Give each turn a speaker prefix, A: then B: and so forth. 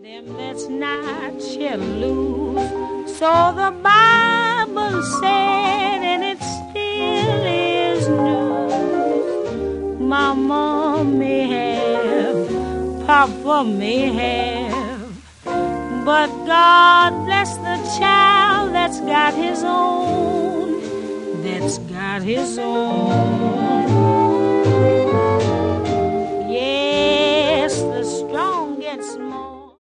A: Them that's not shall lose. So the Bible said, and it still is news. Mama may have, Papa may have, but God bless the child that's got his own, that's got his own.